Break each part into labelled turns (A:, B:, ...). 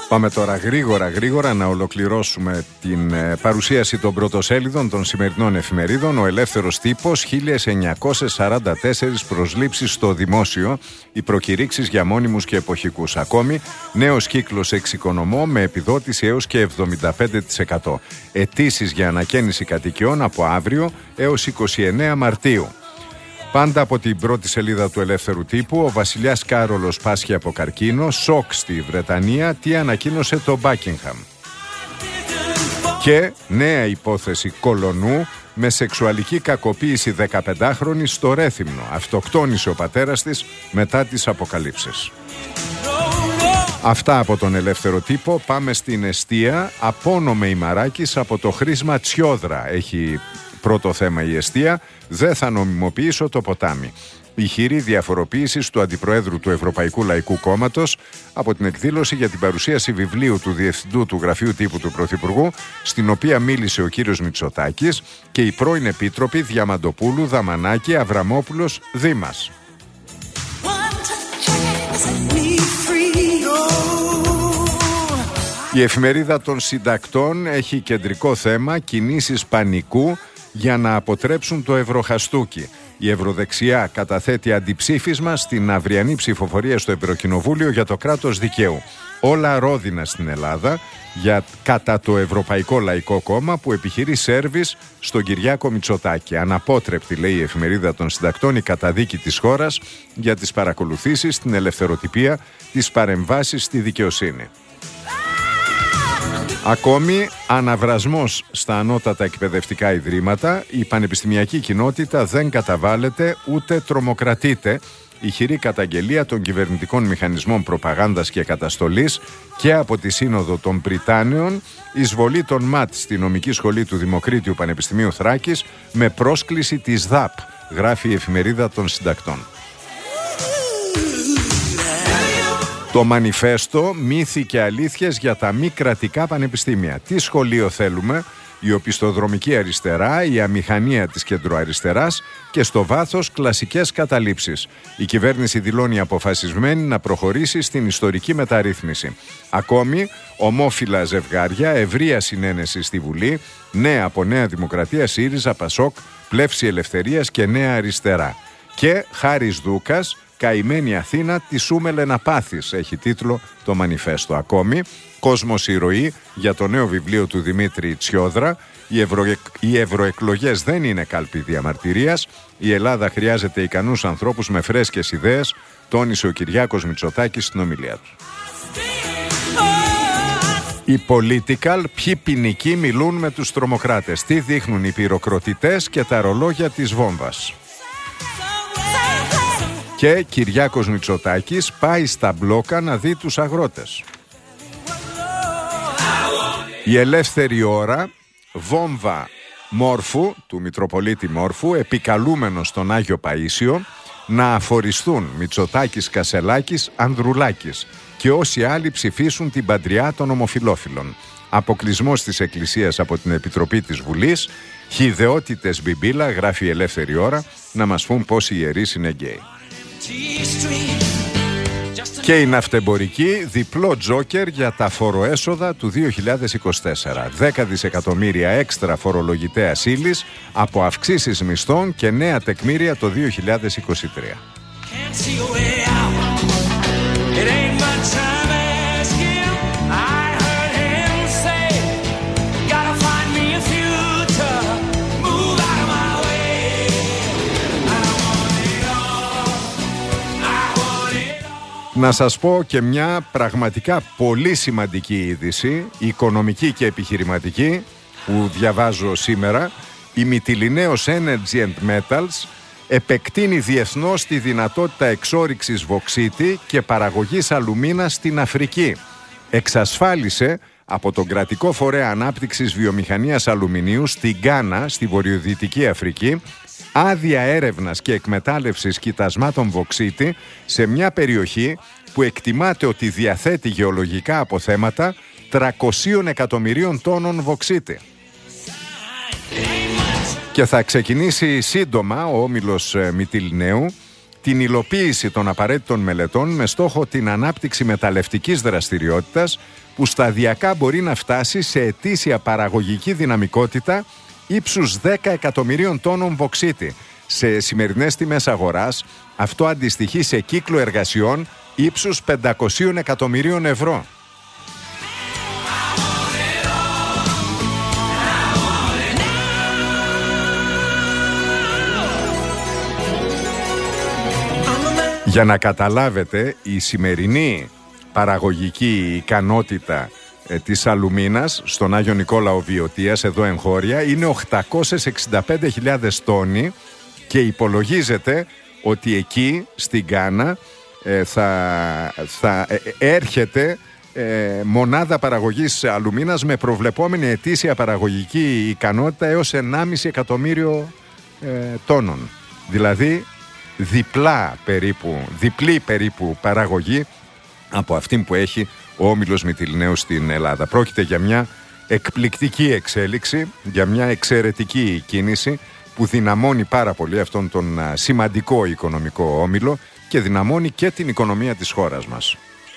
A: Πάμε τώρα γρήγορα να ολοκληρώσουμε την παρουσίαση των πρωτοσέλιδων των σημερινών εφημερίδων. Ο Ελεύθερος Τύπος, 1944 προσλήψεις στο δημόσιο, οι προκηρύξεις για μόνιμους και εποχικούς. Ακόμη, νέος κύκλος εξοικονομώ με επιδότηση έως και 75%. Αιτήσεις για ανακαίνιση κατοικιών από αύριο έως 29 Μαρτίου. Πάντα από την πρώτη σελίδα του Ελεύθερου Τύπου, ο βασιλιάς Κάρολος πάσχει από καρκίνο, σοκ στη Βρετανία, τι ανακοίνωσε το Buckingham. Και νέα υπόθεση Κολονού με σεξουαλική κακοποίηση 15χρονη στο Ρέθυμνο. Αυτοκτόνησε ο πατέρας της μετά τις αποκαλύψεις. Αυτά από τον Ελεύθερο Τύπο. Πάμε στην εστία. Απόνομε η Μαράκης από το χρήσμα Τσιόδρα. Έχει πρώτο θέμα η εστία. Δεν θα νομιμοποιήσω το ποτάμι. Ηχηρή διαφοροποίηση του Αντιπροέδρου του Ευρωπαϊκού Λαϊκού Κόμματος από την εκδήλωση για την παρουσίαση βιβλίου του Διευθυντού του Γραφείου Τύπου του Πρωθυπουργού, στην οποία μίλησε ο κύριος Μητσοτάκης και οι πρώην επίτροποι Διαμαντοπούλου, Δαμανάκη, Αβραμόπουλος, Δήμας. Η εφημερίδα των συντακτών έχει κεντρικό θέμα κινήσεις πανικού για να αποτρέψουν το ευρωχαστούκι. Η Ευρωδεξιά καταθέτει αντιψήφισμα στην αυριανή ψηφοφορία στο Ευρωκοινοβούλιο για το κράτος δικαίου. Όλα ρόδινα στην Ελλάδα κατά το Ευρωπαϊκό Λαϊκό Κόμμα που επιχειρεί σέρβις στον Κυριάκο Μητσοτάκη. Αναπότρεπτη, λέει η εφημερίδα των συντακτών, η καταδίκη της χώρας για τις παρακολουθήσεις στην ελευθεροτυπία, τις παρεμβάσεις στη δικαιοσύνη. Ακόμη, αναβρασμός στα ανώτατα εκπαιδευτικά ιδρύματα, η πανεπιστημιακή κοινότητα δεν καταβάλλεται ούτε τρομοκρατείται. Ηχηρή καταγγελία των κυβερνητικών μηχανισμών προπαγάνδας και καταστολής και από τη Σύνοδο των Πριτάνεων, εισβολή των ΜΑΤ στη νομική σχολή του Δημοκρίτιου Πανεπιστημίου Θράκης με πρόσκληση της ΔΑΠ, γράφει η εφημερίδα των συντακτών. Το μανιφέστο, μύθοι και αλήθειες για τα μη κρατικά πανεπιστήμια. Τι σχολείο θέλουμε, η οπισθοδρομική αριστερά, η αμηχανία της κεντροαριστεράς και στο βάθος κλασικές καταλήψεις. Η κυβέρνηση δηλώνει αποφασισμένη να προχωρήσει στην ιστορική μεταρρύθμιση. Ακόμη, ομόφυλα ζευγάρια, ευρεία συνένεση στη Βουλή, νέα από Νέα Δημοκρατία, ΣΥΡΙΖΑ, ΠΑΣΟΚ, Πλεύση Ελευθερίας και Νέα Αριστερά. Και Χάρης Δούκας, καημένη Αθήνα, τη σούμελε να πάθεις, έχει τίτλο το μανιφέστο. Ακόμη, κόσμος ηρωή για το νέο βιβλίο του Δημήτρη Τσιόδρα. Οι ευρωεκλογές δεν είναι κάλπη διαμαρτυρίας. Η Ελλάδα χρειάζεται ικανούς ανθρώπους με φρέσκες ιδέες, τόνισε ο Κυριάκος Μητσοτάκης στην ομιλία του. Οι Political, ποιοι ποινικοί μιλούν με τους τρομοκράτες, τι δείχνουν οι πυροκροτητές και τα ρολόγια της βόμβας. Και Κυριάκος Μητσοτάκης πάει στα μπλόκα να δει τους αγρότες. Η Ελεύθερη Ώρα, βόμβα Μόρφου, του Μητροπολίτη Μόρφου, επικαλούμενος στον Άγιο Παΐσιο, να αφοριστούν Μητσοτάκης, Κασελάκης, Ανδρουλάκης και όσοι άλλοι ψηφίσουν την παντριά των ομοφυλόφιλων. Αποκλεισμός της Εκκλησίας από την Επιτροπή της Βουλής, χυδαιότητες μπιμπίλα, γράφει η Ελεύθερη Ώρα, να μας πούν πόσοι ιερείς είναι γκέι. Και η ναυτεμπορική, διπλό τζόκερ για τα φοροέσοδα του 2024. 10 δισεκατομμύρια έξτρα φορολογητέας ύλης από αυξήσεις μισθών και νέα τεκμήρια το 2023. Να σας πω και μια πραγματικά πολύ σημαντική είδηση, οικονομική και επιχειρηματική, που διαβάζω σήμερα. Η Mytilineos Energy and Metals επεκτείνει διεθνώς τη δυνατότητα εξόρυξης βωξίτη και παραγωγής αλουμίνας στην Αφρική. Εξασφάλισε από τον κρατικό φορέα ανάπτυξης βιομηχανίας αλουμινίου στην Γκάνα, στη βορειοδυτική Αφρική, άδεια έρευνας και εκμετάλλευσης κοιτασμάτων βωξίτη σε μια περιοχή που εκτιμάται ότι διαθέτει γεωλογικά αποθέματα 300 εκατομμυρίων τόνων βωξίτη. Και θα ξεκινήσει σύντομα ο όμιλος Μυτιλινέου την υλοποίηση των απαραίτητων μελετών με στόχο την ανάπτυξη μεταλλευτικής δραστηριότητας που σταδιακά μπορεί να φτάσει σε ετήσια παραγωγική δυναμικότητα ύψους 10 εκατομμυρίων τόνων βωξίτη. Σε σημερινές τιμές αγοράς αυτό αντιστοιχεί σε κύκλο εργασιών ύψους 500 εκατομμυρίων ευρώ. Για να καταλάβετε, η σημερινή παραγωγική ικανότητα της αλουμίνας στον Άγιο Νικόλαο Βιωτίας, εδώ εγχώρια, είναι 865.000 τόνοι και υπολογίζεται ότι εκεί στην Γκάνα θα έρχεται μονάδα παραγωγής αλουμίνας με προβλεπόμενη ετήσια παραγωγική ικανότητα έως 1,5 εκατομμύριο τόνων. Δηλαδή διπλή περίπου παραγωγή από αυτή που έχει ο Όμιλος Μυτιληναίου στην Ελλάδα. Πρόκειται για μια εκπληκτική εξέλιξη, για μια εξαιρετική κίνηση που δυναμώνει πάρα πολύ αυτόν τον σημαντικό οικονομικό όμιλο και δυναμώνει και την οικονομία της χώρας μας.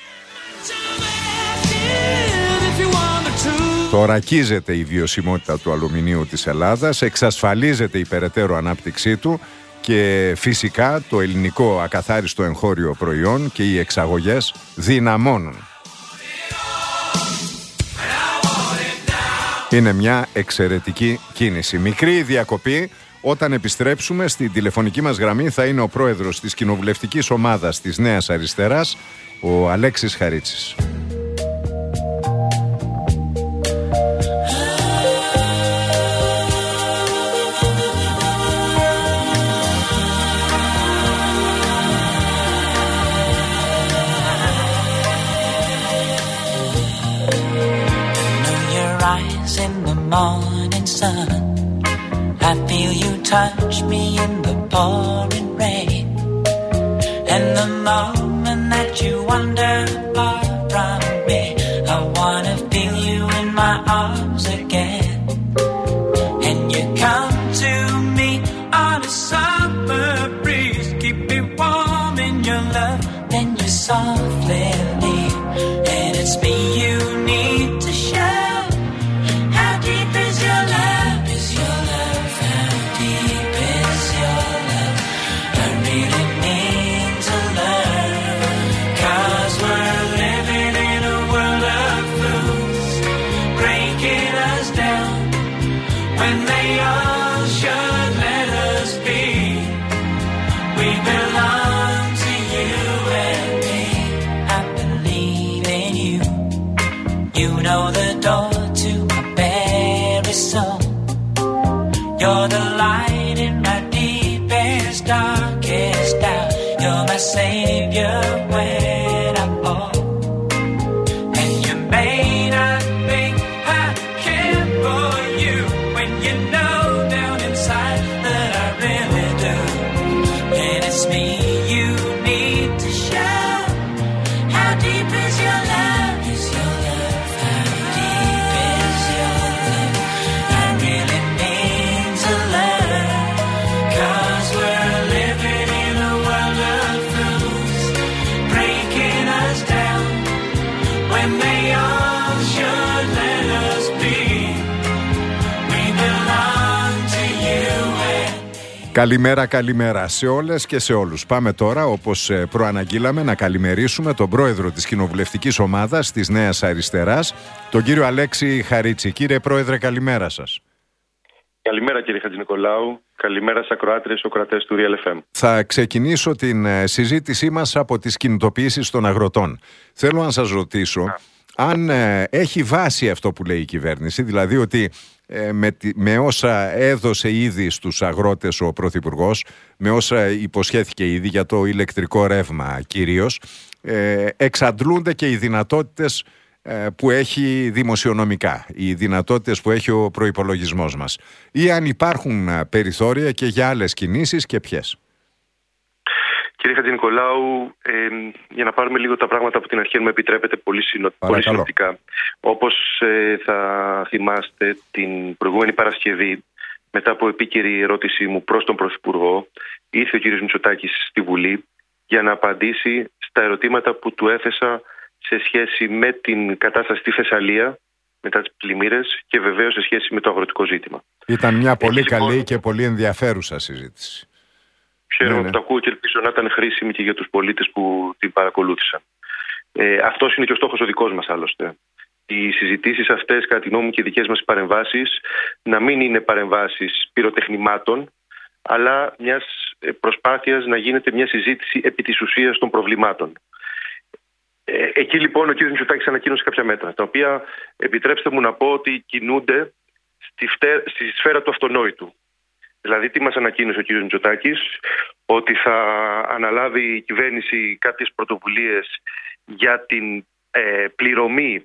A: Θωρακίζεται η βιωσιμότητα του αλουμινίου της Ελλάδας, εξασφαλίζεται η περαιτέρω ανάπτυξή του και φυσικά το ελληνικό ακαθάριστο εγχώριο προϊόν και οι εξαγωγές δυναμώνουν. Είναι μια εξαιρετική κίνηση. Μικρή διακοπή. Όταν επιστρέψουμε στην τηλεφωνική μας γραμμή θα είναι ο πρόεδρος της κοινοβουλευτικής ομάδας της Νέας Αριστεράς, ο Αλέξης Χαρίτσης.
B: Morning sun, I feel you touch me in the pouring rain, and the moment that you wander far from me, I wanna feel you in my arms again. And you come to me on a summer breeze, keep me warm in your love, then you softly leave, and it's me you need to show. You're the light in my deepest, darkest doubt. You're my savior when I fall. And you may not think I care for you when you know down inside that I really do. And it's me you need to show. How deep is your love? Is your love? How deep is your love? I really
A: Καλημέρα σε όλες και σε όλους. Πάμε τώρα, όπως προαναγγείλαμε, να καλημερίσουμε τον πρόεδρο της κοινοβουλευτικής ομάδας της Νέας Αριστεράς, τον κύριο Αλέξη Χαρίτση. Κύριε Πρόεδρε, καλημέρα σας.
C: Καλημέρα κύριε Χατζηνικολάου. Καλημέρα στις ακροάτριες, ακροατές του Real FM.
A: Θα ξεκινήσω την συζήτησή μας από τις κινητοποιήσεις των αγροτών. Θέλω να σας ρωτήσω αν έχει βάση αυτό που λέει η κυβέρνηση, δηλαδή ότι με όσα έδωσε ήδη στους αγρότες ο Πρωθυπουργός, με όσα υποσχέθηκε ήδη για το ηλεκτρικό ρεύμα κυρίως, εξαντλούνται και οι δυνατότητες που έχει δημοσιονομικά, οι δυνατότητες που έχει ο προϋπολογισμός μας, ή αν υπάρχουν περιθώρια και για άλλες κινήσεις και ποιες?
C: Κύριε Χατζηνικολάου, για να πάρουμε λίγο τα πράγματα από την αρχή, αν με επιτρέπετε, πολύ συνοπτικά. Όπως θα θυμάστε, την προηγούμενη Παρασκευή, μετά από επίκαιρη ερώτησή μου προς τον Πρωθυπουργό, ήρθε ο κ. Μητσοτάκης στη Βουλή για να απαντήσει στα ερωτήματα που του έθεσα σε σχέση με την κατάσταση στη Θεσσαλία μετά τις πλημμύρες και βεβαίως σε σχέση με το αγροτικό ζήτημα.
A: Ήταν μια πολύ καλή και πολύ ενδιαφέρουσα συζήτηση.
C: Χαίρομαι που το ακούω και ελπίζω να ήταν χρήσιμη και για τους πολίτες που την παρακολούθησαν. Αυτός είναι και ο στόχος ο δικός μας άλλωστε. Οι συζητήσεις αυτές, κατά τη γνώμη μου, και οι δικές μας παρεμβάσεις να μην είναι παρεμβάσεις πυροτεχνημάτων, αλλά μιας προσπάθειας να γίνεται μια συζήτηση επί της ουσίας των προβλημάτων. Εκεί λοιπόν ο κ. Μητσοτάκης ανακοίνωσε κάποια μέτρα, τα οποία επιτρέψτε μου να πω ότι κινούνται στη σφαίρα του αυτονόητου. Δηλαδή, τι μας ανακοίνωσε ο κ. Μητσοτάκης? Ότι θα αναλάβει η κυβέρνηση κάποιες πρωτοβουλίες για την πληρωμή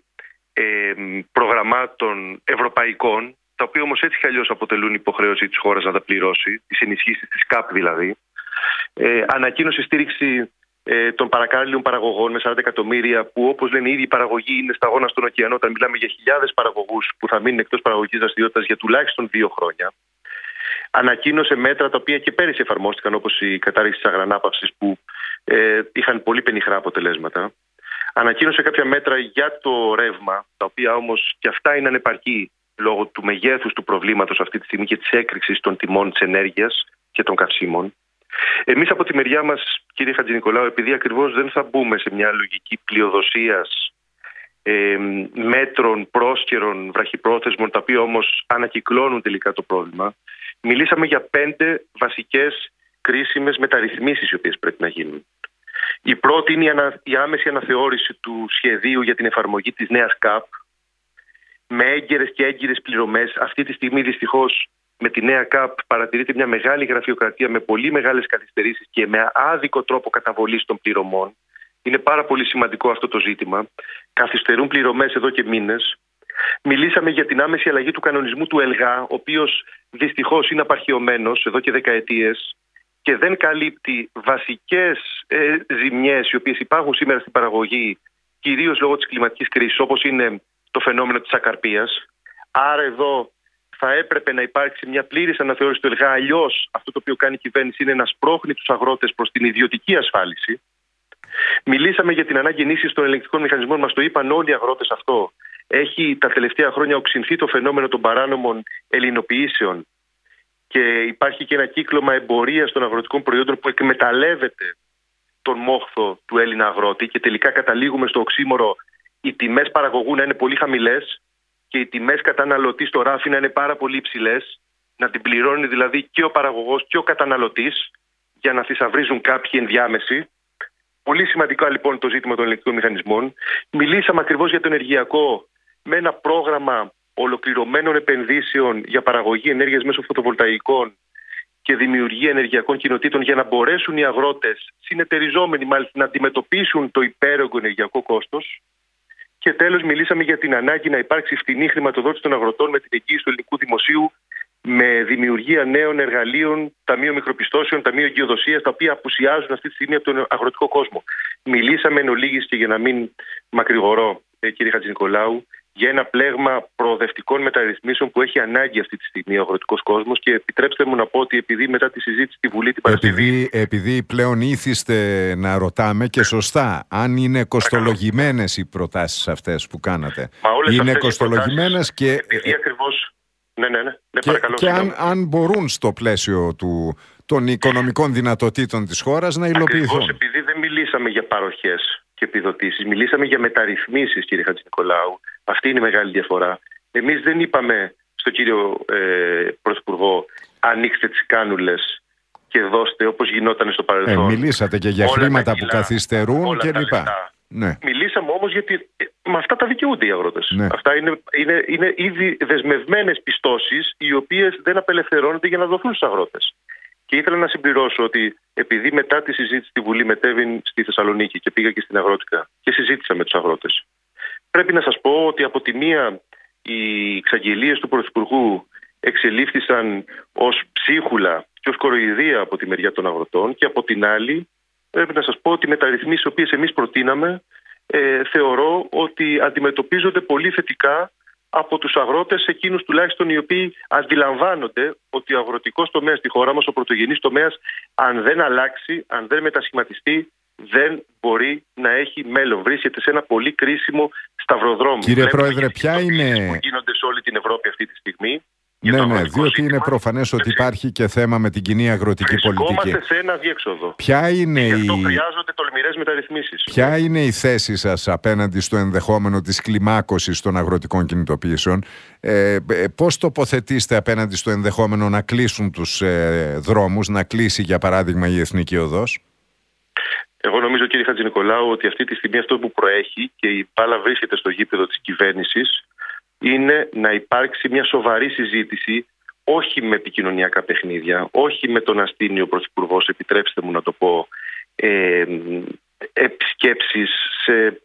C: προγραμμάτων ευρωπαϊκών, τα οποία όμως έτσι κι αλλιώς αποτελούν υποχρέωση της χώρας να τα πληρώσει, τις ενισχύσεις της ΚΑΠ δηλαδή. Ανακοίνωσε στήριξη των παρακάλληλων παραγωγών με 40 εκατομμύρια, που όπως λένε οι ίδιοι παραγωγοί είναι σταγόνα στον ωκεανό, όταν μιλάμε για χιλιάδες παραγωγούς που θα μείνουν εκτός παραγωγικής δραστηριότητας για τουλάχιστον 2 χρόνια. Ανακοίνωσε μέτρα τα οποία και πέρυσι εφαρμόστηκαν, όπως η κατάργηση της αγρανάπαυσης, που είχαν πολύ πενιχρά αποτελέσματα. Ανακοίνωσε κάποια μέτρα για το ρεύμα, τα οποία όμως και αυτά είναι ανεπαρκή λόγω του μεγέθους του προβλήματος αυτή τη στιγμή και της έκρηξης των τιμών της ενέργειας και των καυσίμων. Εμείς από τη μεριά μας, κύριε Χατζηνικολάου, επειδή ακριβώς δεν θα μπούμε σε μια λογική πλειοδοσίας μέτρων πρόσκαιρων, βραχυπρόθεσμων, τα οποία όμως ανακυκλώνουν τελικά το πρόβλημα, μιλήσαμε για 5 βασικές κρίσιμες μεταρρυθμίσεις οι οποίες πρέπει να γίνουν. Η πρώτη είναι η άμεση αναθεώρηση του σχεδίου για την εφαρμογή της νέας ΚΑΠ με έγκαιρες και έγκυρες πληρωμές. Αυτή τη στιγμή δυστυχώς με τη νέα ΚΑΠ παρατηρείται μια μεγάλη γραφειοκρατία με πολύ μεγάλες καθυστερήσεις και με άδικο τρόπο καταβολής των πληρωμών. Είναι πάρα πολύ σημαντικό αυτό το ζήτημα. Καθυστερούν πληρωμές εδώ και μήνες. Μιλήσαμε για την άμεση αλλαγή του κανονισμού του ΕΛΓΑ, ο οποίος δυστυχώς είναι απαρχιωμένος εδώ και δεκαετίες και δεν καλύπτει βασικές ζημιές οι οποίες υπάρχουν σήμερα στην παραγωγή, κυρίως λόγω της κλιματικής κρίσης, όπως είναι το φαινόμενο της ακαρπίας. Άρα εδώ θα έπρεπε να υπάρξει μια πλήρης αναθεώρηση του ΕΛΓΑ. Αλλιώς αυτό το οποίο κάνει η κυβέρνηση είναι να σπρώχνει τους αγρότες προς την ιδιωτική ασφάλιση. Μιλήσαμε για την ανάγκη ενίσχυσης των ελεγκτικών μηχανισμών. Μας το είπαν όλοι οι αγρότες αυτό. Έχει τα τελευταία χρόνια οξυνθεί το φαινόμενο των παράνομων ελληνοποιήσεων και υπάρχει και ένα κύκλωμα εμπορίας των αγροτικών προϊόντων που εκμεταλλεύεται τον μόχθο του Έλληνα αγρότη και τελικά καταλήγουμε στο οξύμορο οι τιμές παραγωγού να είναι πολύ χαμηλές και οι τιμές καταναλωτή στο ράφι να είναι πάρα πολύ υψηλές, να την πληρώνει δηλαδή και ο παραγωγός και ο καταναλωτής για να θησαυρίζουν κάποιοι ενδιάμεσοι. Πολύ σημαντικό λοιπόν το ζήτημα των ελεγκτικών μηχανισμών. Μιλήσαμε ακριβώς για το ενεργειακό με ένα πρόγραμμα ολοκληρωμένων επενδύσεων για παραγωγή ενέργειας μέσω φωτοβολταϊκών και δημιουργία ενεργειακών κοινοτήτων για να μπορέσουν οι αγρότες, συνεταιριζόμενοι μάλιστα, να αντιμετωπίσουν το υπέρογκο ενεργειακό κόστος. Και τέλος, μιλήσαμε για την ανάγκη να υπάρξει φτηνή χρηματοδότηση των αγροτών με την εγγύηση του ελληνικού δημοσίου, με δημιουργία νέων εργαλείων, ταμείο μικροπιστώσεων, ταμείο εγκυοδοσίας, τα οποία απουσιάζουν αυτή τη στιγμή από τον αγροτικό κόσμο. Μιλήσαμε εν ολίγης και για να μην μακρηγορώ, κύριε Χατζηνικολάου, για ένα πλέγμα προοδευτικών μεταρρυθμίσεων που έχει ανάγκη αυτή τη στιγμή ο αγροτικός κόσμος. Και επιτρέψτε μου να πω ότι επειδή μετά τη συζήτηση στη Βουλή την Παρασκευή.
A: Επειδή πλέον ήθιστε να ρωτάμε και σωστά, αν είναι κοστολογημένες οι προτάσεις αυτές που κάνατε. Είναι κοστολογημένες και.
C: Επειδή ακριβώς. Ναι,
A: και,
C: παρακαλώ.
A: Και αν μπορούν στο πλαίσιο των οικονομικών δυνατοτήτων της χώρας να υλοποιηθούν.
C: Ακριβώς επειδή δεν μιλήσαμε για παροχές και επιδοτήσεις, μιλήσαμε για μεταρρυθμίσεις, κύριε Χατζηνικολάου. Αυτή είναι η μεγάλη διαφορά. Εμείς δεν είπαμε στον κύριο Πρωθυπουργό ανοίξτε τις κάνουλες και δώστε όπως γινόταν στο παρελθόν.
A: Μιλήσατε και για χρήματα που καθυστερούν κλπ. Ναι.
C: Μιλήσαμε όμως γιατί με αυτά τα δικαιούνται οι αγρότες.
A: Ναι.
C: Αυτά είναι ήδη δεσμευμένες πιστώσεις οι οποίες δεν απελευθερώνονται για να δοθούν στους αγρότες. Και ήθελα να συμπληρώσω ότι επειδή μετά τη συζήτηση στη Βουλή μετέβην στη Θεσσαλονίκη και πήγα και στην Αγρότικα και συζήτησα με τους αγρότες, πρέπει να σας πω ότι από τη μία οι εξαγγελίες του Πρωθυπουργού εξελίχθησαν ως ψίχουλα και ως κοροϊδία από τη μεριά των αγροτών και από την άλλη πρέπει να σας πω ότι οι μεταρρυθμίσεις τις οποίες εμείς προτείναμε θεωρώ ότι αντιμετωπίζονται πολύ θετικά από τους αγρότες, εκείνους τουλάχιστον οι οποίοι αντιλαμβάνονται ότι ο αγροτικός τομέας στη χώρα μας, ο πρωτογενής τομέας, αν δεν αλλάξει, αν δεν μετασχηματιστεί, δεν μπορεί να έχει μέλλον. Βρίσκεται σε ένα πολύ κρίσιμο σταυροδρόμι.
A: Κύριε Πρόεδρε, ποια είναι...
C: που γίνονται σε όλη την Ευρώπη αυτή τη στιγμή.
A: Ναι, διότι είναι προφανές ότι υπάρχει και θέμα με την κοινή αγροτική πολιτική.
C: Βρισκόμαστε σε ένα αδιέξοδο.
A: Ποια είναι
C: γι' αυτό χρειάζονται τολμηρές μεταρρυθμίσεις.
A: Ποια είναι η θέση σας απέναντι στο ενδεχόμενο της κλιμάκωσης των αγροτικών κινητοποιήσεων? Πώς τοποθετήσετε απέναντι στο ενδεχόμενο να κλείσουν τους δρόμους, να κλείσει για παράδειγμα η Εθνική Οδός?
C: Εγώ νομίζω, κύριε Χατζηνικολάου, ότι αυτή τη στιγμή αυτό που προέχει και η μπάλα βρίσκεται στο γήπεδο της κυβέρνησης είναι να υπάρξει μια σοβαρή συζήτηση, όχι με επικοινωνιακά παιχνίδια, όχι με τον αστήνιο πρωθυπουργός, επιτρέψτε μου να το πω, επισκέψεις σε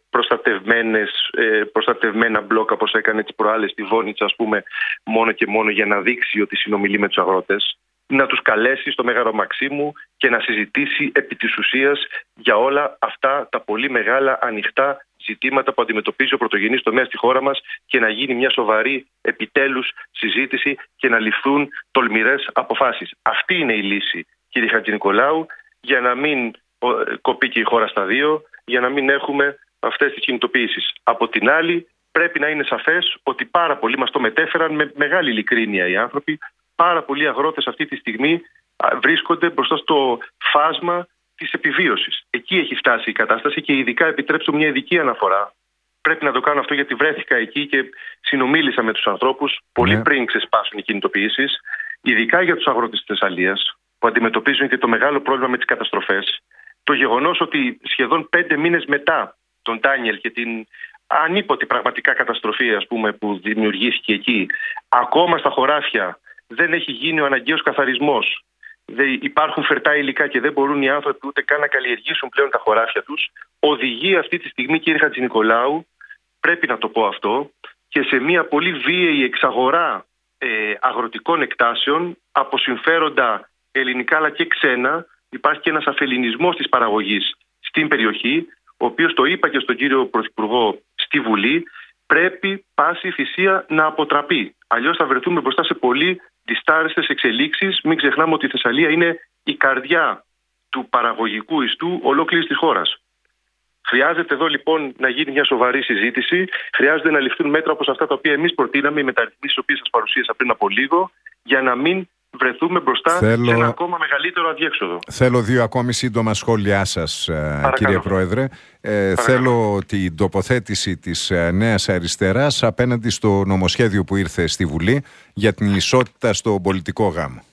C: προστατευμένα μπλοκ, όπως έκανε τις προάλλες στη Βόνιτσα, ας πούμε, μόνο και μόνο για να δείξει ότι συνομιλεί με τους αγρότες, να τους καλέσει στο Μέγαρο Μαξίμου και να συζητήσει επί της ουσίας για όλα αυτά τα πολύ μεγάλα ανοιχτά ζητήματα που αντιμετωπίζει ο πρωτογενής τομέας στη χώρα μας και να γίνει μια σοβαρή επιτέλους συζήτηση και να ληφθούν τολμηρές αποφάσεις. Αυτή είναι η λύση, κύριε Χατζηνικολάου, για να μην κοπεί και η χώρα στα δύο, για να μην έχουμε αυτές τις κινητοποιήσεις. Από την άλλη, πρέπει να είναι σαφές ότι πάρα πολλοί μας το μετέφεραν με μεγάλη ειλικρίνεια οι άνθρωποι. Πάρα πολλοί αγρότες αυτή τη στιγμή βρίσκονται μπροστά στο φάσμα της επιβίωσης. Εκεί έχει φτάσει η κατάσταση και ειδικά, επιτρέψτε μια ειδική αναφορά. Πρέπει να το κάνω αυτό γιατί βρέθηκα εκεί και συνομίλησα με τους ανθρώπους πολύ πριν ξεσπάσουν οι κινητοποιήσεις. Ειδικά για τους αγρότες της Θεσσαλίας που αντιμετωπίζουν και το μεγάλο πρόβλημα με τις καταστροφές. Το γεγονός ότι σχεδόν 5 μήνες μετά τον Ντάνιελ και την ανίποτη πραγματικά καταστροφή, ας πούμε, που δημιουργήθηκε εκεί, ακόμα στα χωράφια δεν έχει γίνει ο αναγκαίος καθαρισμός. Υπάρχουν φερτά υλικά και δεν μπορούν οι άνθρωποι ούτε καν να καλλιεργήσουν πλέον τα χωράφια τους. Οδηγεί αυτή τη στιγμή, κύριε Χατζηνικολάου, πρέπει να το πω αυτό, και σε μια πολύ βίαιη εξαγορά αγροτικών εκτάσεων από συμφέροντα ελληνικά αλλά και ξένα. Υπάρχει και ένας αφελληνισμός της παραγωγής στην περιοχή, ο οποίος, το είπα και στον κύριο Πρωθυπουργό στη Βουλή, πρέπει πάση θυσία να αποτραπεί. Αλλιώς θα βρεθούμε μπροστά σε πολύ διστάρεστες εξελίξεις. Μην ξεχνάμε ότι η Θεσσαλία είναι η καρδιά του παραγωγικού ιστού ολόκληρης της χώρας. Χρειάζεται εδώ λοιπόν να γίνει μια σοβαρή συζήτηση. Χρειάζεται να ληφθούν μέτρα όπως αυτά τα οποία εμείς προτείναμε, οι μεταρρυθμίσεις τις οποίες σας παρουσίασα πριν από λίγο, για να μην βρεθούμε μπροστά σε ένα ακόμα μεγαλύτερο αδιέξοδο.
A: Θέλω 2 ακόμη σύντομα σχόλιά σας, κύριε Πρόεδρε. Θέλω την τοποθέτηση της Νέας Αριστεράς απέναντι στο νομοσχέδιο που ήρθε στη Βουλή για την ισότητα στο πολιτικό γάμο.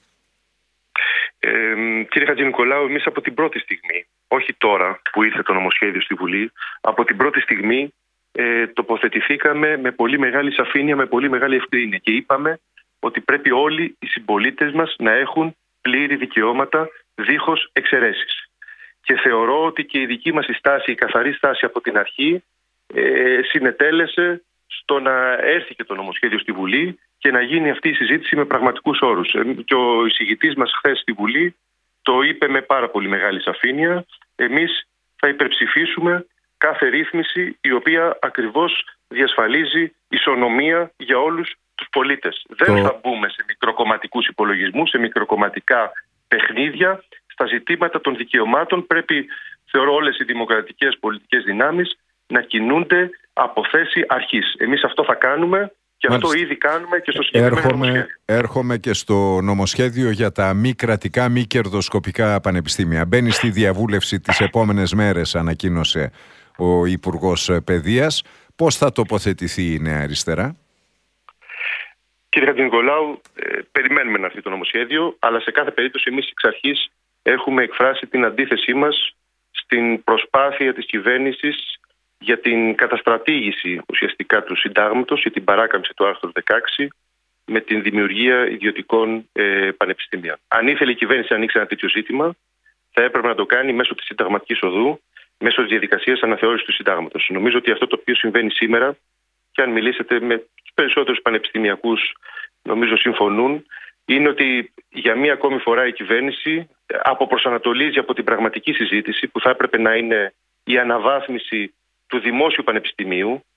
C: Κύριε Χατζηνικολάου, εμείς από την πρώτη στιγμή, όχι τώρα που ήρθε το νομοσχέδιο στη Βουλή, από την πρώτη στιγμή τοποθετηθήκαμε με πολύ μεγάλη σαφήνεια, με πολύ μεγάλη ευκρίνεια και είπαμε ότι πρέπει όλοι οι συμπολίτες μας να έχουν πλήρη δικαιώματα δίχως εξαιρέσεις. Και θεωρώ ότι και η δική μας στάση, η καθαρή στάση από την αρχή, συνετέλεσε στο να έρθει και το νομοσχέδιο στη Βουλή και να γίνει αυτή η συζήτηση με πραγματικούς όρους. Και ο εισηγητής μας χθες στη Βουλή το είπε με πάρα πολύ μεγάλη σαφήνεια. Εμείς θα υπερψηφίσουμε κάθε ρύθμιση η οποία ακριβώς διασφαλίζει ισονομία για όλους τους πολίτες. Δεν θα μπούμε σε μικροκομματικούς υπολογισμούς, σε μικροκομματικά παιχνίδια. Στα ζητήματα των δικαιωμάτων πρέπει, θεωρώ, όλες οι δημοκρατικές πολιτικές δυνάμεις να κινούνται από θέση αρχής. Εμείς αυτό θα κάνουμε και αυτό ήδη κάνουμε και στο συγκεκριμένο νομοσχέδιο.
A: Έρχομαι και στο νομοσχέδιο για τα μη κρατικά, μη κερδοσκοπικά πανεπιστήμια. Μπαίνει στη διαβούλευση τις επόμενες μέρες, ανακοίνωσε ο Υπουργός Παιδείας. Πώς θα τοποθετηθεί η Νέα Αριστερά?
C: Κύριε Χατζηνικολάου, περιμένουμε να έρθει το νομοσχέδιο, αλλά σε κάθε περίπτωση εμείς εξ αρχής έχουμε εκφράσει την αντίθεσή μας στην προσπάθεια της κυβέρνησης για την καταστρατήγηση ουσιαστικά του συντάγματος ή την παράκαμψη του άρθρου 16 με την δημιουργία ιδιωτικών πανεπιστήμιων. Αν ήθελε η κυβέρνηση να ανοίξει ένα τέτοιο ζήτημα, θα έπρεπε να το κάνει μέσω της συνταγματικής οδού, μέσω της διαδικασίας αναθεώρησης του συντάγματος. Νομίζω ότι αυτό το οποίο συμβαίνει σήμερα, και αν μιλήσετε με τους περισσότερους πανεπιστημιακούς, νομίζω συμφωνούν, είναι ότι για μία ακόμη φορά η κυβέρνηση αποπροσανατολίζει από την πραγματική συζήτηση που θα έπρεπε να είναι η αναβάθμιση του δημόσιου πανεπιστημίου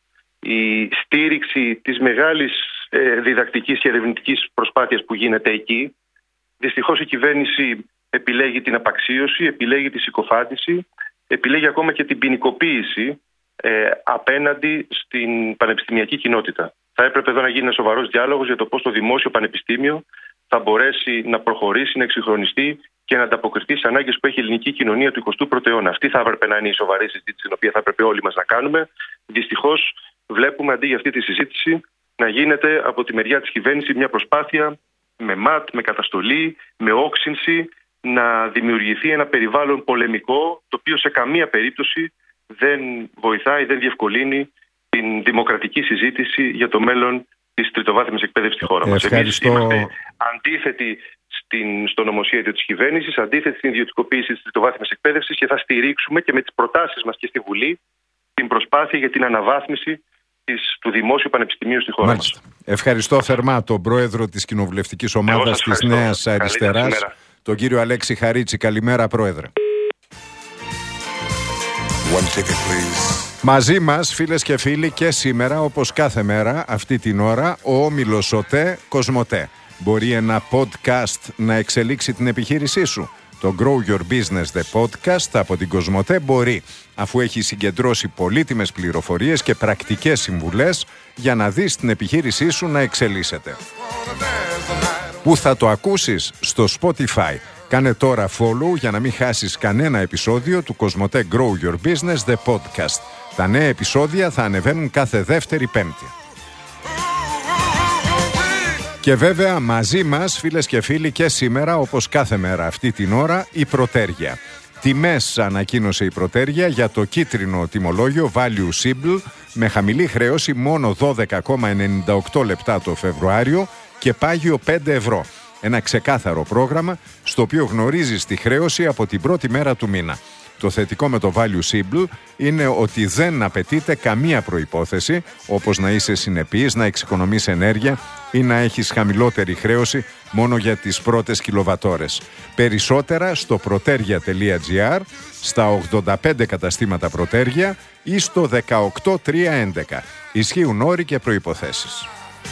C: η στήριξη της μεγάλης διδακτικής και ερευνητικής προσπάθειας που γίνεται εκεί. Δυστυχώς η κυβέρνηση επιλέγει την απαξίωση, επιλέγει τη συκοφάντηση, επιλέγει ακόμα και την ποινικοποίηση απέναντι στην πανεπιστημιακή κοινότητα. Θα έπρεπε εδώ να γίνει ένα σοβαρός διάλογος για το πώς το δημόσιο πανεπιστήμιο θα μπορέσει να προχωρήσει, να εξυγχρονιστεί και να ανταποκριθεί στις ανάγκες που έχει η ελληνική κοινωνία του 21ου αιώνα. Αυτή θα έπρεπε να είναι η σοβαρή συζήτηση, την οποία θα έπρεπε όλοι μας να κάνουμε. Δυστυχώς, βλέπουμε αντί για αυτή τη συζήτηση να γίνεται από τη μεριά της κυβέρνησης μια προσπάθεια με ΜΑΤ, με καταστολή, με όξυνση, να δημιουργηθεί ένα περιβάλλον πολεμικό, το οποίο σε καμία περίπτωση δεν βοηθάει, δεν διευκολύνει την δημοκρατική συζήτηση για το μέλλον της τριτοβάθμιας εκπαίδευσης στη χώρα μας. Εμείς είμαστε αντίθετοι στο νομοσχέδιο της κυβέρνησης, αντίθετοι στην ιδιωτικοποίηση της τριτοβάθμιας εκπαίδευσης και θα στηρίξουμε και με τις προτάσεις μας και στη Βουλή την προσπάθεια για την αναβάθμιση του Δημόσιου Πανεπιστημίου στη χώρα μας.
A: Ευχαριστώ θερμά τον πρόεδρο της κοινοβουλευτικής ομάδας της Νέας Αριστεράς, τον κύριο Αλέξη Χαρίτση. Καλημέρα, πρόεδρε.
D: One ticket, please.
A: Μαζί μας, φίλες και φίλοι, και σήμερα, όπως κάθε μέρα, αυτή την ώρα, ο όμιλος ΟΤΕ Κοσμοτέ. Μπορεί ένα podcast να εξελίξει την επιχείρησή σου. Το Grow Your Business The Podcast από την Κοσμοτέ μπορεί, αφού έχει συγκεντρώσει πολύτιμες πληροφορίες και πρακτικές συμβουλές για να δεις την επιχείρησή σου να εξελίσσεται. Πού θα το ακούσεις? Στο Spotify. Κάνε τώρα follow για να μην χάσεις κανένα επεισόδιο του Κοσμοτέ Grow Your Business The Podcast. Τα νέα επεισόδια θα ανεβαίνουν κάθε Δεύτερη Πέμπτη. Και βέβαια μαζί μας, φίλες και φίλοι, και σήμερα, όπως κάθε μέρα αυτή την ώρα, η Πρωτέργεια. Τιμές ανακοίνωσε η Πρωτέργεια για το κίτρινο τιμολόγιο Value Simple με χαμηλή χρέωση μόνο 12,98 λεπτά το Φεβρουάριο και πάγιο 5 ευρώ. Ένα ξεκάθαρο πρόγραμμα στο οποίο γνωρίζεις τη χρέωση από την πρώτη μέρα του μήνα. Το θετικό με το Value Simple είναι ότι δεν απαιτείται καμία προϋπόθεση, όπως να είσαι συνεπής, να εξοικονομείς ενέργεια ή να έχεις χαμηλότερη χρέωση μόνο για τις πρώτες κιλοβατόρες. Περισσότερα στο protergia.gr, στα 85 καταστήματα Πρωτέργεια ή στο 18311. Ισχύουν όροι και προϋποθέσεις.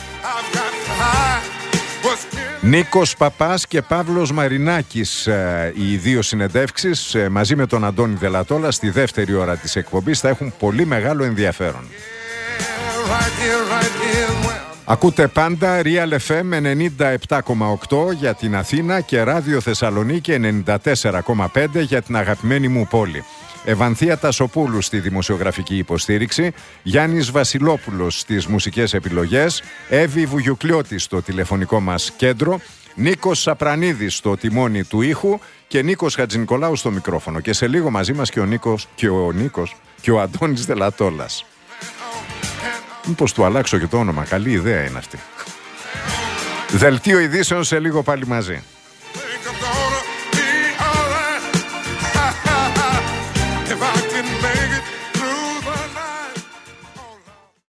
A: Νίκος Παπάς και Παύλος Μαρινάκης, οι δύο συνεντεύξεις μαζί με τον Αντώνη Δελατόλα στη δεύτερη ώρα της εκπομπής θα έχουν πολύ μεγάλο ενδιαφέρον. Ακούτε πάντα Real FM 97,8 για την Αθήνα και Ράδιο Θεσσαλονίκη 94,5 για την αγαπημένη μου πόλη. Ευανθία Τασοπούλου στη δημοσιογραφική υποστήριξη, Γιάννης Βασιλόπουλος στις μουσικές επιλογές, Εύη Βουγιουκλιώτη στο τηλεφωνικό μας κέντρο, Νίκος Σαπρανίδης στο τιμόνι του ήχου και Νίκος Χατζηνικολάου στο μικρόφωνο. Και σε λίγο μαζί μας και ο Αντώνης Δελατόλας. Μήπως του αλλάξω και το όνομα? Καλή ιδέα είναι αυτή. Δελτίο ειδήσεων σε λίγο πάλι μαζί.